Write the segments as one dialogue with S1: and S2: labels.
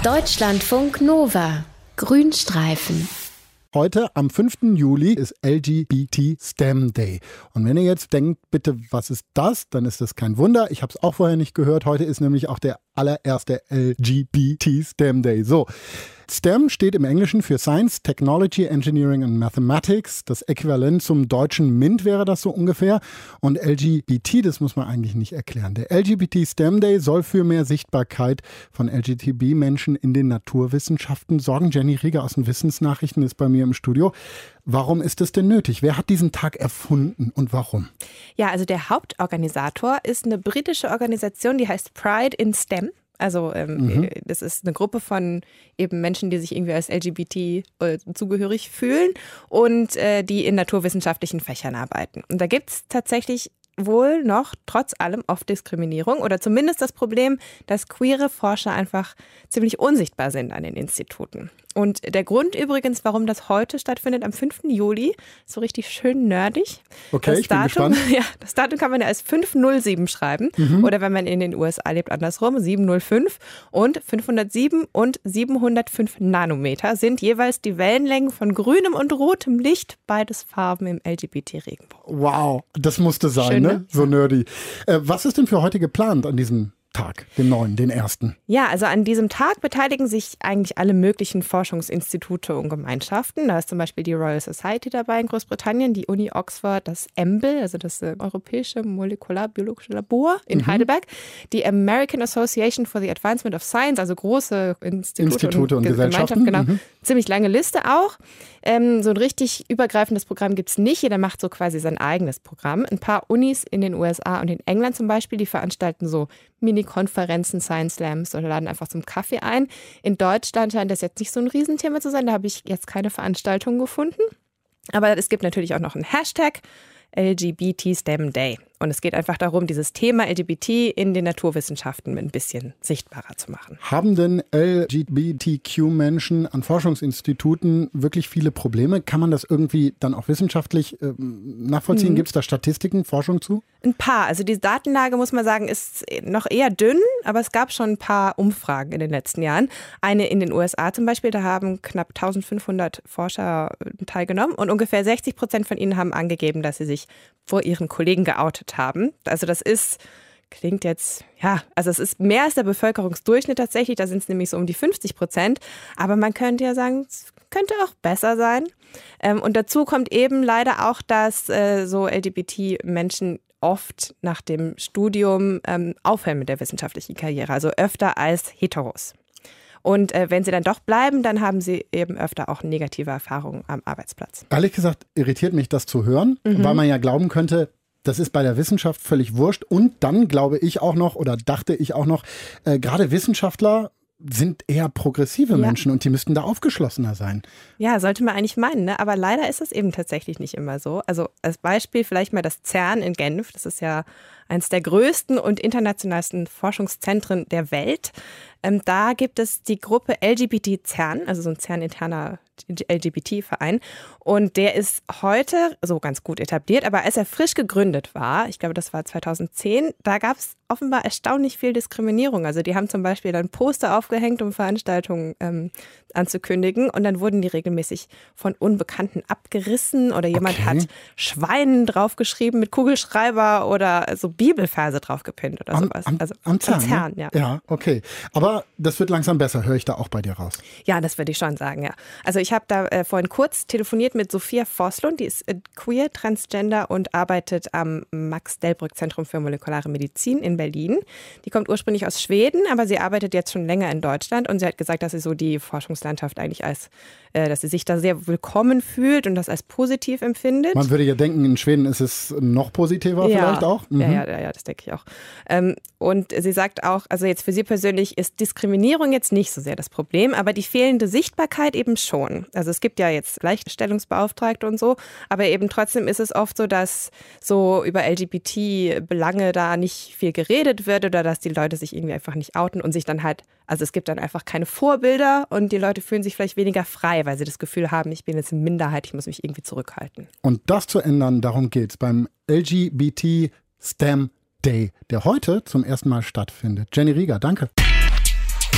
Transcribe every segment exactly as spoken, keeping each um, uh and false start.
S1: Deutschlandfunk Nova. Grünstreifen.
S2: Heute, am fünften Juli, ist L G B T STEM Day. Und wenn ihr jetzt denkt, bitte, was ist das? Dann ist das kein Wunder. Ich habe es auch vorher nicht gehört. Heute ist nämlich auch der allererste L G B T STEM Day. So, STEM steht im Englischen für Science, Technology, Engineering and Mathematics. Das Äquivalent zum deutschen MINT wäre das so ungefähr. Und L G B T, das muss man eigentlich nicht erklären. Der L G B T STEM Day soll für mehr Sichtbarkeit von L G B T-Menschen in den Naturwissenschaften sorgen. Jenny Rieger aus den Wissensnachrichten ist bei mir im Studio. Warum ist es denn nötig? Wer hat diesen Tag erfunden und warum?
S3: Ja, also der Hauptorganisator ist eine britische Organisation, die heißt Pride in STEM. Also ähm, mhm. das ist eine Gruppe von eben Menschen, die sich irgendwie als L G B T äh, zugehörig fühlen und äh, die in naturwissenschaftlichen Fächern arbeiten. Und da gibt es tatsächlich wohl noch trotz allem oft Diskriminierung oder zumindest das Problem, dass queere Forscher einfach ziemlich unsichtbar sind an den Instituten. Und der Grund übrigens, warum das heute stattfindet, am fünften Juli, so richtig schön nerdig.
S2: Okay,
S3: das
S2: ich bin
S3: Datum,
S2: gespannt.
S3: Ja, das Datum kann man ja als fünf null sieben schreiben. Mhm. Oder wenn man in den U S A lebt, andersrum, sieben null fünf. Und fünfhundertsieben und siebenhundertfünf Nanometer sind jeweils die Wellenlängen von grünem und rotem Licht, beides Farben im L G B T-Regenbogen.
S2: Wow, das musste sein, schön, ne? ne? So nerdy. Äh, was ist denn für heute geplant an diesem Tag, den neuen, den ersten?
S3: Ja, also an diesem Tag beteiligen sich eigentlich alle möglichen Forschungsinstitute und Gemeinschaften. Da ist zum Beispiel die Royal Society dabei in Großbritannien, die Uni Oxford, das E M B L, also das äh, Europäische Molekularbiologische Labor in mhm. Heidelberg, die American Association for the Advancement of Science, also große Institute,
S2: Institute und,
S3: und
S2: Gesellschaften.
S3: Genau.
S2: Mhm.
S3: Ziemlich lange Liste auch. Ähm, so ein richtig übergreifendes Programm gibt es nicht. Jeder macht so quasi sein eigenes Programm. Ein paar Unis in den U S A und in England zum Beispiel, die veranstalten so Mini-Konferenzen, Science Slams oder laden einfach zum Kaffee ein. In Deutschland scheint das jetzt nicht so ein Riesenthema zu sein. Da habe ich jetzt keine Veranstaltung gefunden. Aber es gibt natürlich auch noch einen Hashtag, L G B T STEM Day. Und es geht einfach darum, dieses Thema L G B T in den Naturwissenschaften ein bisschen sichtbarer zu machen.
S2: Haben denn L G B T Q-Menschen an Forschungsinstituten wirklich viele Probleme? Kann man das irgendwie dann auch wissenschaftlich äh, nachvollziehen? Mhm. Gibt es da Statistiken, Forschung zu?
S3: Ein paar. Also die Datenlage, muss man sagen, ist noch eher dünn, aber es gab schon ein paar Umfragen in den letzten Jahren. Eine in den U S A zum Beispiel, da haben knapp eintausendfünfhundert Forscher teilgenommen und ungefähr sechzig Prozent von ihnen haben angegeben, dass sie sich vor ihren Kollegen geoutet haben. Also das ist, klingt jetzt, ja, also es ist mehr als der Bevölkerungsdurchschnitt tatsächlich, da sind es nämlich so um die fünfzig Prozent, aber man könnte ja sagen, es könnte auch besser sein. Ähm, und dazu kommt eben leider auch, dass äh, so L G B T-Menschen oft nach dem Studium ähm, aufhören mit der wissenschaftlichen Karriere, also öfter als Heteros. Und äh, wenn sie dann doch bleiben, dann haben sie eben öfter auch negative Erfahrungen am Arbeitsplatz.
S2: Ehrlich gesagt irritiert mich das zu hören, mhm. weil man ja glauben könnte, das ist bei der Wissenschaft völlig wurscht. Und dann glaube ich auch noch oder dachte ich auch noch, äh, gerade Wissenschaftler sind eher progressive ja. Menschen und die müssten da aufgeschlossener sein.
S3: Ja, sollte man eigentlich meinen, ne? Aber leider ist es eben tatsächlich nicht immer so. Also als Beispiel vielleicht mal das CERN in Genf. Das ist ja eines der größten und internationalsten Forschungszentren der Welt. Ähm, da gibt es die Gruppe L G B T CERN, also so ein CERN-interner L G B T-Verein. Und der ist heute so ganz gut etabliert. Aber als er frisch gegründet war, ich glaube, das war zweitausendzehn, da gab es offenbar erstaunlich viel Diskriminierung. Also die haben zum Beispiel dann Poster aufgehängt, um Veranstaltungen ähm, anzukündigen. Und dann wurden die regelmäßig von Unbekannten abgerissen. Oder jemand
S2: okay.
S3: hat Schweinen draufgeschrieben mit Kugelschreiber oder so Bibelverse draufgepinnt oder
S2: am,
S3: sowas.
S2: Am,
S3: also
S2: am CERN,
S3: CERN,
S2: ne?
S3: ja.
S2: Ja, okay. Aber das wird langsam besser, höre ich da auch bei dir raus.
S3: Ja, das würde ich schon sagen, ja. Also ich habe da äh, vorhin kurz telefoniert mit Sophia Forslund, die ist äh, queer, transgender und arbeitet am Max-Delbrück-Zentrum für molekulare Medizin in Berlin. Die kommt ursprünglich aus Schweden, aber sie arbeitet jetzt schon länger in Deutschland und sie hat gesagt, dass sie so die Forschungslandschaft eigentlich als, äh, dass sie sich da sehr willkommen fühlt und das als positiv empfindet.
S2: Man würde ja denken, in Schweden ist es noch positiver ja. vielleicht auch. Mhm.
S3: Ja, ja, ja, ja, das denke ich auch. Ähm, und sie sagt auch, also jetzt für sie persönlich ist Diskriminierung jetzt nicht so sehr das Problem, aber die fehlende Sichtbarkeit eben schon. Also es gibt ja jetzt Gleichstellungsbeauftragte und so, aber eben trotzdem ist es oft so, dass so über L G B T-Belange da nicht viel geredet wird oder dass die Leute sich irgendwie einfach nicht outen und sich dann halt, also es gibt dann einfach keine Vorbilder und die Leute fühlen sich vielleicht weniger frei, weil sie das Gefühl haben, ich bin jetzt in Minderheit, ich muss mich irgendwie zurückhalten.
S2: Und das zu ändern, darum geht's beim L G B T STEM Day, der heute zum ersten Mal stattfindet. Jenny Rieger, danke.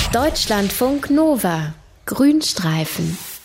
S1: Deutschlandfunk Nova. Grünstreifen.